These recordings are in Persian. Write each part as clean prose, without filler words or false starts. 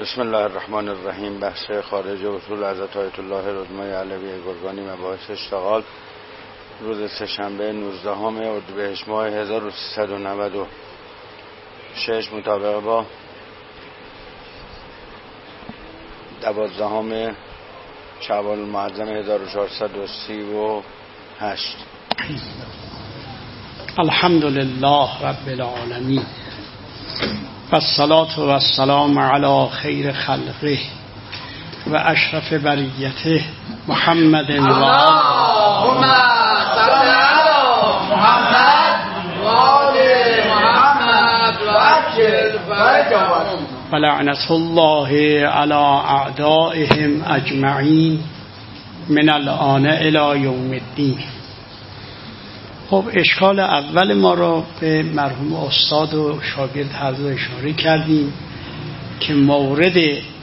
بسم الله الرحمن الرحیم. بحث خارج اصول حضرت آیت الله رضوانی علوی گرگانی مباحث اشتغال روز سه‌شنبه 19 اردیبهشت ماه 1396 مطابق با 12 شعبان المعظم 1438. الحمد لله رب العالمین والصلاة والسلام علی خیر خلقه و اشرف بریته محمد اللهم صل علی محمد و آل محمد و عجل فرجهم و لعنت الله علی اعدائهم اجمعین من الآن الی یوم الدین. خب اشکال اول ما را به مرحوم استاد و شاگرد هر دو اشاره کردیم که مورد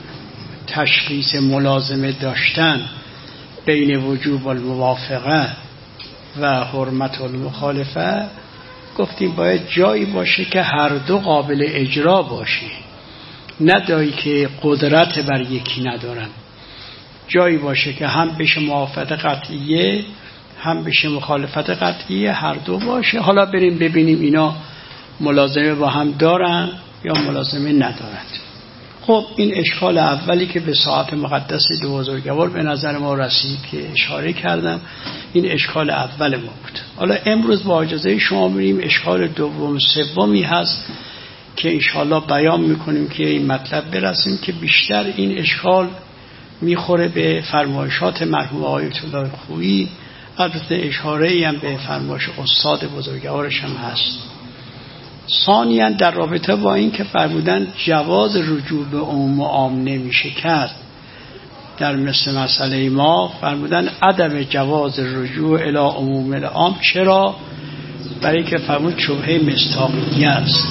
تشخیص ملازمه داشتن بین وجوب الموافقه و حرمت المخالفه گفتیم باید جایی باشه که هر دو قابل اجرا باشه، نه جایی که قدرت بر یکی ندارن، جایی باشه که هم بشه موافقت قطعیه هم بشه مخالفت قطعیه، هر دو باشه. حالا بریم ببینیم اینا ملازمه با هم دارن یا ملازمه ندارند. خب این اشکال اولی که به ساعت مقدس دو بزرگوار به نظر ما رسید که اشاره کردم، این اشکال اول ما بود. حالا امروز با اجازه شما بریم اشکال دوم سومی هست که انشاءالله بیان میکنیم که این مطلب برسیم که بیشتر این اشکال میخوره به فرمایشات مرحوم آیت الله خویی. البته اشاره‌ای هم به فرمایش استاد بزرگوارش هم هست. ثانیاً در رابطه با این که فرمودن جواز رجوع به عموم و عام نمیشه کرد، در مثل مسئله ما فرمودن عدم جواز رجوع الی عموم العام. چرا؟ برای که فرمود شبهه مصداقیه است.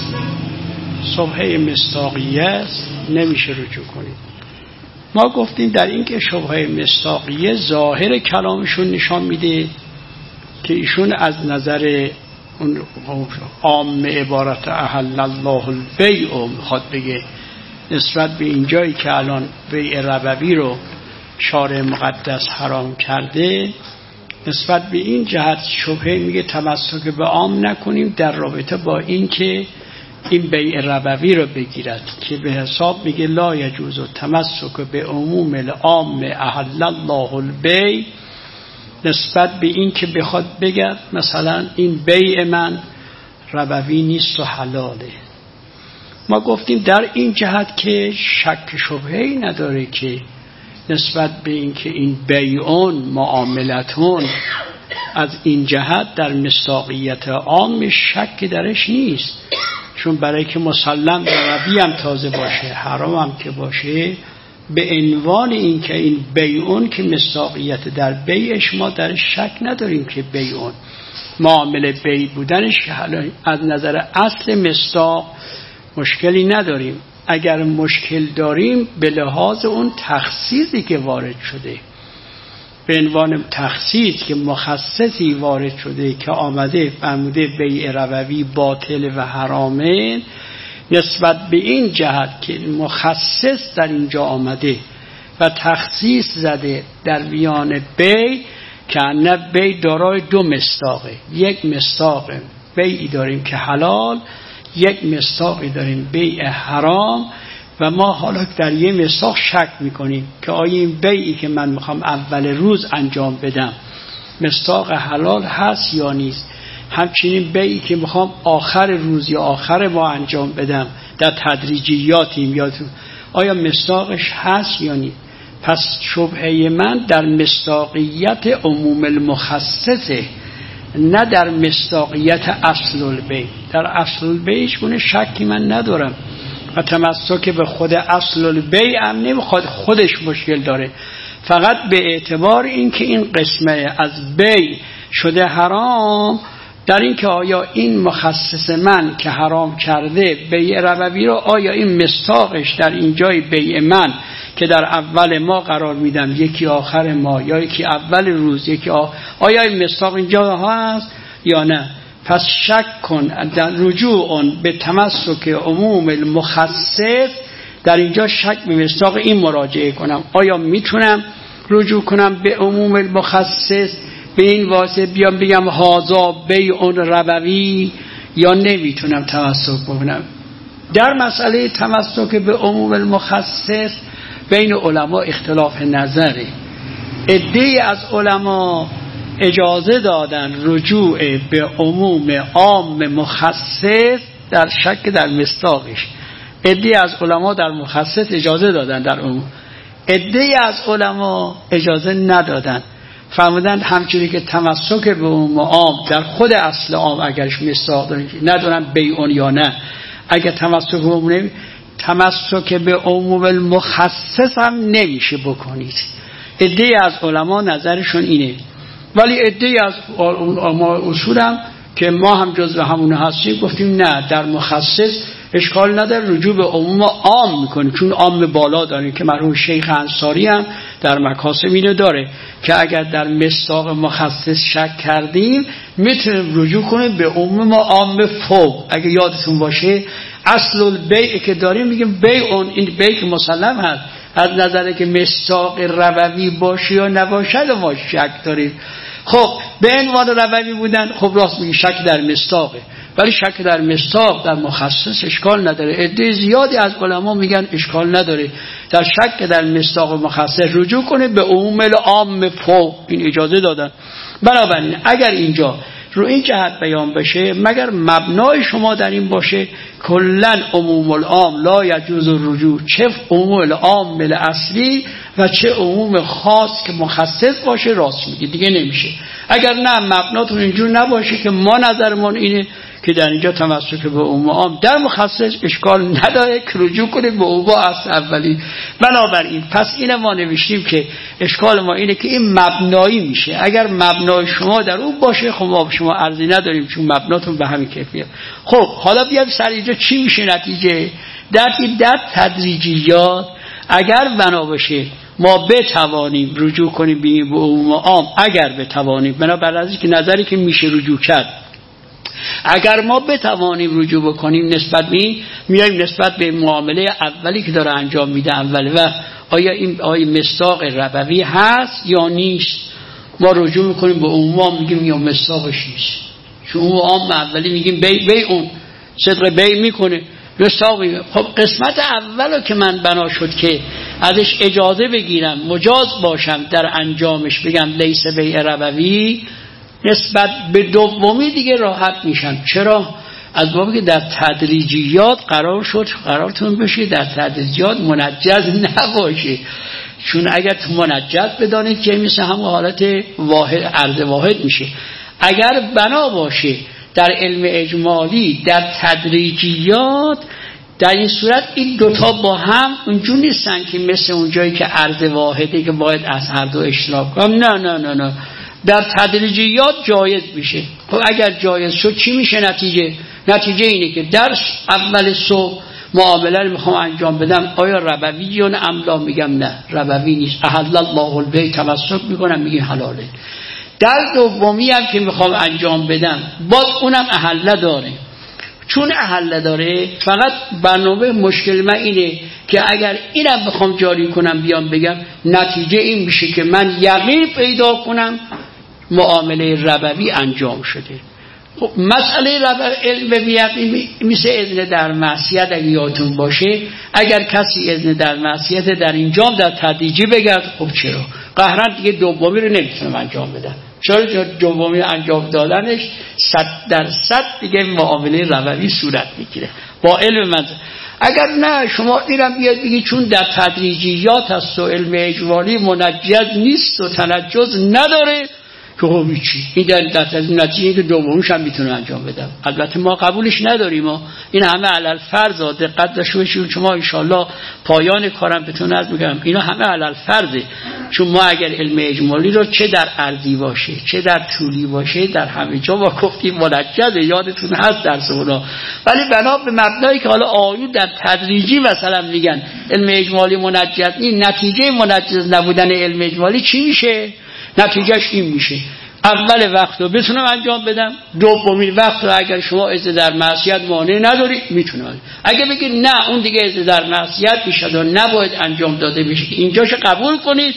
شبهه مصداقیه است، نمیشه رجوع کنید. ما گفتیم در این که شبهه مصداقیه ظاهر کلامشون نشان میده که ایشون از نظر اون عام عبارت احل الله البیع میخواد بگه نسبت به این جایی که الان بیع ربوی رو شارع مقدس حرام کرده، نسبت به این جهت شبهه میگه تمسک به عام نکنیم در رابطه با این که این بیع ربوی رو بگیرد که به حساب میگه لا یجوز تمسک به عموم العام احل الله البیع، نسبت به این که بخواد بگه مثلا این بیع من ربوی نیست و حلاله. ما گفتیم در این جهت که شک شبهه‌ای نداره که نسبت به این که این بیعون معاملتون از این جهت در مصداقیت عام شک درش نیست، چون برای که مسلم ربوی هم تازه باشه حرام هم که باشه، به عنوان این که این بیعون که مصداقیت در بیعش ما در شک نداریم که بیعون معامله بیع بودنش از نظر اصل مصداق مشکلی نداریم. اگر مشکل داریم به لحاظ اون تخصیصی که وارد شده، به عنوان تخصیص که مخصصی وارد شده که آمده فرموده بیع ربوی باطل و حرامه، نسبت به این جهت که مخصص در اینجا آمده و تخصیص زده در بیان بیع که نه بیع دارای دو مصداقه، یک مصداق بیعی داریم که حلال، یک مصداقی داریم بیع حرام، و ما حالا در یه مصداق شک میکنیم که آیا این بیعی که من میخوام اول روز انجام بدم مصداق حلال هست یا نیست، همچنین بیعی که میخوام آخر روز یا آخر ما انجام بدم در تدریجیاتیم یادتون آیا مصداقش هست یا نیست. پس شبهه من در مصداقیت عموم المخصصه، نه در مصداقیت اصل البیع. در اصل البیعش گونه شکی من ندارم و تمسک به خود اصل البیع هم نمیخواد، خودش مشکل داره، فقط به اعتبار این که این قسمه از بیع شده حرام، در این که آیا این مخصص من که حرام کرده بیع ربوی رو، آیا این مصداقش در این جای بیع من که در اول ما قرار میدم یکی آخر ما یا یکی اول روز یکی آیا این مصداق اینجا هست یا نه. پس شک کن در رجوع به تمسک عموم المخصص در اینجا شک به مصداق این مراجعه کنم، آیا میتونم رجوع کنم به عموم المخصص به این واسه بیام بگم هازا بیع ربوی، یا نمیتونم تمسک بکنم؟ در مسئله تمسک به عموم المخصص بین علما اختلاف نظره. عده‌ای از علما اجازه دادن رجوع به عموم عام مخصص در شک در مصداقش. عده‌ای از علما در مخصص اجازه دادن در عموم، عده‌ای از علما اجازه ندادن، فرمودند همچنین که تمسک به عموم عام در خود اصل عام اگرش مصداق داره، ندارن بیعون یا نه، اگر تمسک به عموم تمسک به عموم المخصص هم نمیشه بکنید. عده‌ای از علما نظرشون اینه، ولی عده‌ای از علما اصول هم که ما هم جزو همون هستیم گفتیم نه، در مخصص اشکال نداره، رجوع به عموم عام میکنیم، چون عام بالا داریم که مرحوم شیخ انصاری هم در مکاسب اینو داره که اگر در مصداق مخصص شک کردیم میتونیم رجوع کنیم به عموم عام فوق. اگه یادتون باشه اصل البیع که داریم میگیم بیعون، این بیع که مسلم هست از نظر که مصداق ربوی باشه یا نباشه ما شک داریم. خب به عنوان ربوی بودن، خب راست میگی شک در مصداقه، ولی شک در مصداق در مخصص اشکال نداره. عده زیادی از علما میگن اشکال نداره در شک در مصداق مخصص رجوع کنه به عموم العام فوق، این اجازه دادن. بنابراین اگر اینجا رو این جهت بیان بشه، مگر مبنای شما در این باشه کلن عموم العام لا یجوز الرجوع، چه عموم العام اصلی و چه عموم خاص که مخصص باشه، راست میگه دیگه نمیشه. اگر نه مبناتون اینجور نباشه که ما نظرمون اینه که در اینجا تمسک به عموم عام در مخصص اشکال نداره که رجوع کنیم به عموم اصل اولی. بنابراین پس این ما نوشتیم که اشکال ما اینه که این مبنایی میشه. اگر مبنای شما در اون باشه خب ما به شما عرضی نداریم چون مبناتون به همین کیفیت. خب حالا بیایم سر اینجا چی میشه نتیجه؟ در تدریجیات اگر بنا باشه ما بتوانیم رجوع کنیم به عموم عام، اگر بتوانیم، بنابراین که نظری که میشه رجوع کرد، اگر ما بتوانیم رجوع بکنیم نسبت به میایم نسبت به معامله اولی که داره انجام میده اول و آیا مصداق ربوی هست یا نیست، ما رجوع میکنیم به عموم میگیم یا مصداقش نیست، چون عموم عام اولی میگیم بی اون صدق بی میکنه مصداق میگه. خب قسمت اولو که من بنا شد که ازش اجازه بگیرم مجاز باشم در انجامش بگم لیس بیع ربوی، نسبت به دومی دیگه راحت میشم. چرا؟ از بابی که در تدریجیات قرارتون بشه در تدریجیات منجز نباشه، چون اگر تو منجز بدانید که مثل همون حالت واحد عرض واحد میشه. اگر بنا باشه در علم اجمالی در تدریجیات، در این صورت این دوتا با هم اونجور نیستن که مثل اون جایی که عرض واحده که باید از هر دو اشتراک کنم. نه در تدریجیات جایز میشه. خب اگر جایز شد چی میشه نتیجه اینه که در اول صبح معامله رو میخوام انجام بدم، آیا ربوی یا نه املا؟ میگم نه ربوی نیست، احل الله البیع، تمسک میکنم میگه حلاله. در دومی هم که میخوام انجام بدم باز اونم احل داره، چون احل داره فقط برنامه مشکل من اینه که اگر اینم بخوام جاری کنم بیام بگم نتیجه این میشه که من یقین پیدا کنم معامله ربوی انجام شده. خب مسئله علم بیقین مثل اذن در معصیت اگه یادتون باشه، اگر کسی اذن در معصیت در انجام در تدریجی بگرد، خب چرا قهرن دیگه دومی رو نمیتونم انجام بدم، چرا دومی انجام دادنش 100% دیگه معامله ربوی صورت میگیره با علم من. اگر نه شما اینم بیاد بگی چون در تدریجیات هست و علم اجمالی منجز نیست و تنجز نداره که خب چی این در نتیجه که دومیش هم میتونه انجام بدم. البته ما قبولش نداریم، ما این همه علل فرض دقت داشته باشید، شما ان شاءالله پایان کارم بتونه از میگم اینا همه علل فرضه، چون ما اگر علم اجمالی رو چه در عرضی باشه چه در طولی باشه در همه جا ما گفتیم منجزه، یادتون هست درس اونا. ولی بنا به مبنایی که حالا آیون در تدریجی مثلا میگن علم اجمالی منجز نیست، نتیجه منجز نبودن علم اجمالی چی میشه؟ نتیجهش این میشه اول وقت رو بتونم انجام بدم، دومین وقت رو اگر شما اذن در معصیت مانع نداری میتونم. اگه بگید نه اون دیگه اذن در معصیت میشه و نباید انجام داده بشه، اینجاش قبول کنید،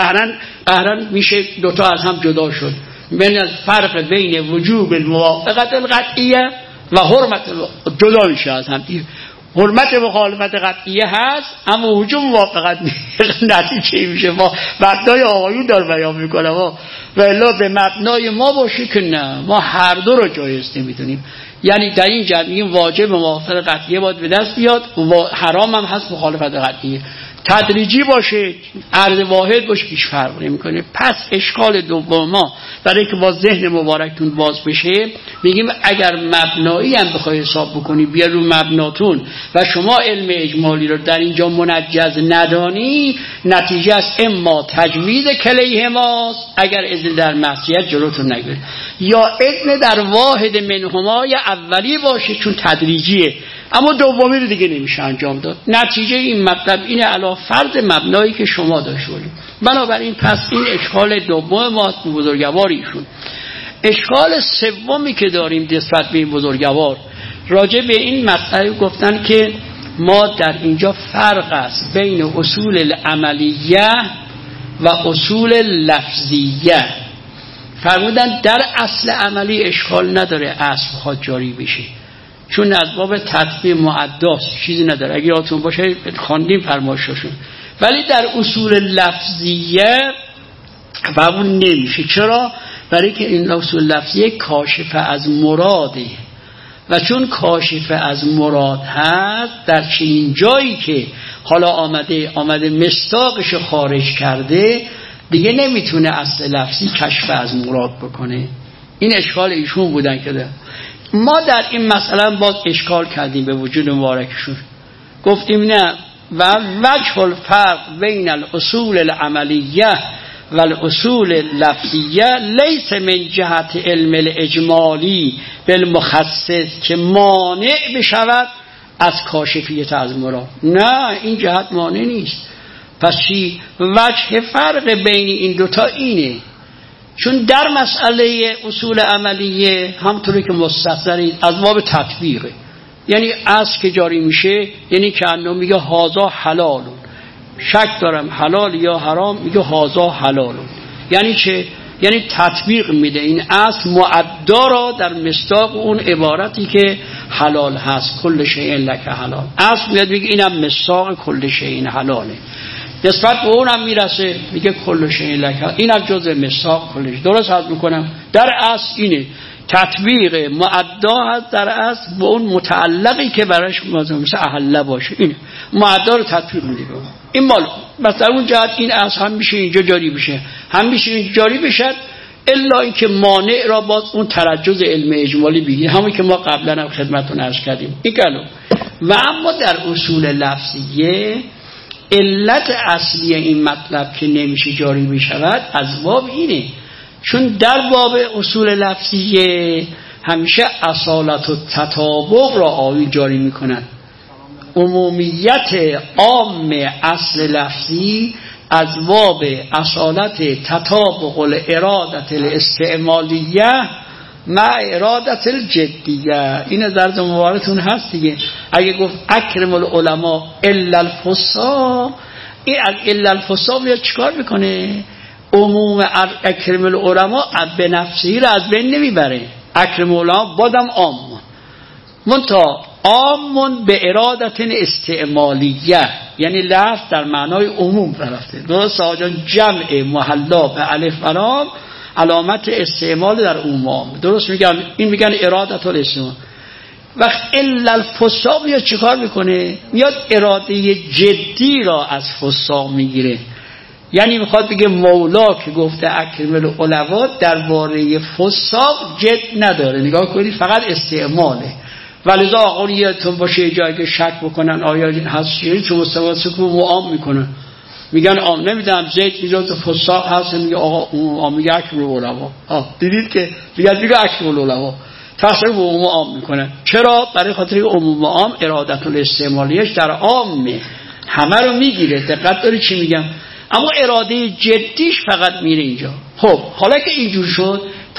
قهرن میشه دوتا از هم جدا شد. بین فرق بین وجوب الموافقت القطعیه و حرمت جدا میشه از هم. حرمت مخالفت قطعیه هست اما وجوب موافقت نتیجه میشه. ما مبنای آقایون دار بیان میکنه و الا به مبنای ما باشه که نه، ما هر دو رو جایز نمیدونیم. یعنی در این جهت میگیم واجب موافقت قطعیه باید به دست بیاد و حرام هم هست مخالفت قطعیه. تدریجی باشه، عرض واحد باشه، هیچ فرق نمیکنه. پس اشکال دوم ما برای که با ذهن مبارکتون باز بشه میگیم اگر مبنایی هم بخوای حساب بکنی بیا رو مبناتون و شما علم اجمالی رو در اینجا منجز ندانی، نتیجه است اما تجوید کلیه ماست اگر اذن در معصیت جلوتون نگیره، یا اذن در واحد منهما یا اولی باشه چون تدریجیه اما دومی رو دیگه نمیشه انجام داد. نتیجه این مطلب اینه علا فرض مبنایی که شما داشته باشید. بنابراین پس این اشکال دوم ماست به بزرگواریشون. اشکال سومی که داریم نسبت به این بزرگوار راجع به این مسئله گفتن که ما در اینجا فرق است بین اصول العملیه و اصول لفظیه. فرمودن در اصل عملی اشکال نداره اصل بخواد جاری بشه چون از باب تطبیق معداست، چیزی نداره. اگه یادتون باشه خواندیم فرمایشاشون. ولی در اصول لفظیه قبول نمیشه. چرا؟ برای که این اصول لفظیه کاشف از مراده و چون کاشف از مراد هست در چنین جایی که حالا آمده مصداقش خارج کرده دیگه نمیتونه اصل لفظی کشف از مراد بکنه. این اشکال ایشون بودن که ما در این مسئله باز اشکال کردیم به وجود مبارکشون. گفتیم نه و وجه الفرق بین الاصول العملیه و الاصول اللفظیه لیس من جهت علم الاجمالی بالمخصص که مانع بشود از کاشفیت از مراد. نه این جهت مانع نیست. پس چی؟ وجه فرق بین این دوتا اینه چون در مسئله اصول عملیه همطوری که مستحضرید از باب تطبیقه، یعنی اصل که جاری میشه یعنی که انو میگه هازا حلالون، شک دارم حلال یا حرام، میگه هازا حلالون. یعنی چه؟ یعنی تطبیق میده این اصل معدا را در مصداق اون عبارتی که حلال هست، کل شیء لک حلال. اصل میاد میگه اینم مصداق کل شیء حلاله، نسبت به اونم میرسه میگه کل شیء لک، اینم جزء مصداق کلش. درست حد میکنم؟ در اصل اینه تطبیق معدا هست در اصل به اون متعلقی که براش مثل احله باشه، اینه معدا رو تطبیق میده. این مال مثلا اون جهت این اصل هم میشه اینجا جاری بشه، هم میشه اینجا جاری بشه، الا اینکه مانع را باز اون ترجز علم اجمالی بگیره، همون که ما قبلا هم خدمتتون عرض کردیم. این کلام و اما در اصول لفظیه علت اصلی این مطلب که نمیشه جاری بشود از باب اینه چون در باب اصول لفظیه همیشه اصالت و تطابق را آیین جاری میکنن. عمومیت عام اصل لفظی از باب اصالت تطابق الارادت الاستعمالیه مع ارادت الجدیه. این درد مبارکتون هست دیگه. اگه گفت اکرم العلماء الا الفصاح، این الا الفصاح میاد چیکار میکنه؟ عموم اکرم العلماء به نفسی را از بین نمیبره. اکرم العلماء بادم عام منتها عام به ارادت استعمالیه، یعنی لفظ در معنای عموم رفته. درست آجان جمع محلا به الف و لام علامت استعمال در عموم. درست میگم؟ این میگن ارادت الاستعمال. وقت الا الفصاح میاد چیکار میکنه؟ میاد اراده جدی را از فصاح میگیره. یعنی میخواد بگه مولا که گفته اکرم العلماء درباره فصاح جد نداره، نگاه کنید فقط استعماله. ولذا آقا یادتون باشه جایی که شک بکنن آیا هست چیزی چون مستواسه که معام میکنن میگن عام نمیدونم زید میگه فصاح هست، میگه آقا عام میگه اکرم العلماء. دیدید که میگه اکرم العلماء تصریف به عموم عام میکنن. چرا؟ برای خاطر که عموم عام ارادت الاستعمالیش در عامه، همه رو میگیره. دقت داری چی میگم؟ اما اراده جدیش فقط میره اینجا. خب حالا که اینجور شد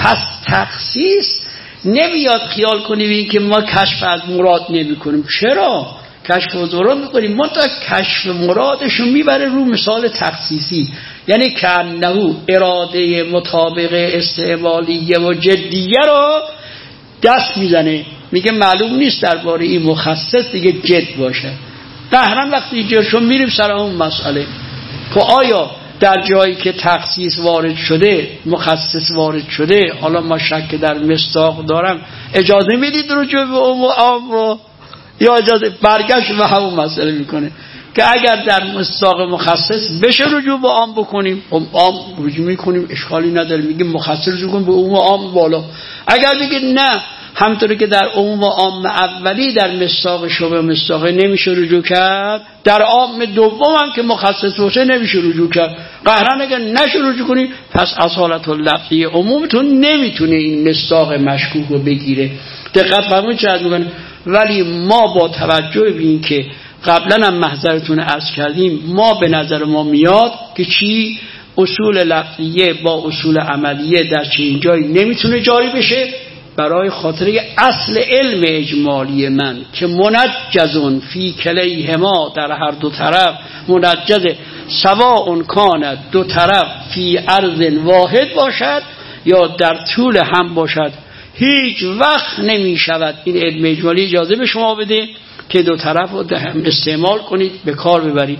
پس تخصیص نمیاد خیال کنیم این که ما کشف از مراد نمی کنیم. چرا؟ کشف از مراد میکنیم، ما تا کشف مرادشو میبره رو مثال تخصیصی، یعنی که انه اراده مطابق استعمالیه و جدیه رو دست میزنه، میگه معلوم نیست درباره این مخصص دیگه جد باشه. قهرن وقتی جرشو میریم سر اون مسئله که آیا در جایی که تخصیص وارد شده مخصص وارد شده، حالا ما شک در مصداق دارم، اجازه میدید رجوع به عموم عام رو یا اجازه برگشت به همون مسئله میکنه که اگر در مصداق مخصص بشه رجوع به عام بکنیم، عام رجوع میکنیم اشکالی نداره، میگیم مخصص رجوع کنیم به عموم عام بالا. اگر بگید نه، همطوری که در عموم عام اولی در مصداق شبه مصداق نمیشه رجوع کرد، در عام دوم هم که مخصص باشه نمیشه رجوع کرد. قهرن اگر نشه رجوع کنی، پس اصالت اللفظی عمومتون نمیتونه این مصداق مشکوک رو بگیره. دقت فرمایید چه عرض میکنه. ولی ما با توجه به این که قبلا هم محضرتون عرض کردیم، ما به نظر ما میاد که چی اصول لفظیه با اصول عملیه در چنین جایی نمیتونه جاری بشه، برای خاطر اصل علم اجمالی من که منجزون فی کلیهما، در هر دو طرف منجز، سواء کان دو طرف فی عرض واحد باشد یا در طول هم باشد، هیچ وقت نمی شود این علم اجمالی اجازه به شما بده که دو طرف رو استعمال کنید، به کار ببرید.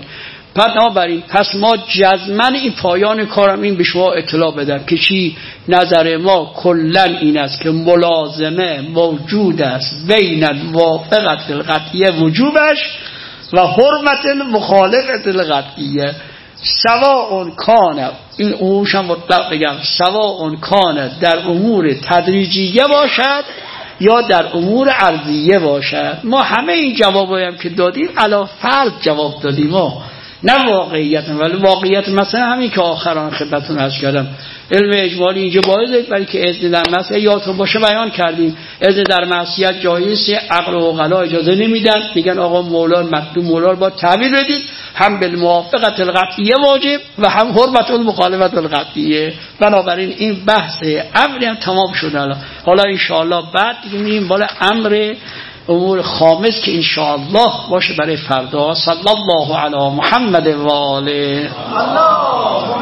پس ما جزماً این پایان کارم این به شما اطلاع بدم که چی نظر ما کلن این است که ملازمه موجود است بین موافقت القطعیه وجوبش و حرمت المخالفت القطعیه، سواء کان، این امورش هم مطلق بگم، سواء کان در امور تدریجیه باشد یا در امور عرضیه باشد. ما همه این جوابایی هم که دادیم علی فرض جواب دادیم، ما نه واقعیت، ولی واقعیت مثلا همین که آخران خدمتتون عرض کردم، علم اجمالی اینجا باید ولی که اذن در معصیت یادتون باشه بیان کردیم، اذن در معصیت جایزه، عقل و عقلا اجازه نمیدن، میگن آقا مولا مطلوب مولا رو با تعبیر بدید، هم بالموافقت القطعیه واجب و هم حرمت المخالفت القطعیه. بنابراین این بحث امری هم تمام شده. حالا ان شاء الله بعد دیگه میریم بالا امر امور خامس که ان شاء الله باشه برای فردا. صلی الله علی محمد و آله.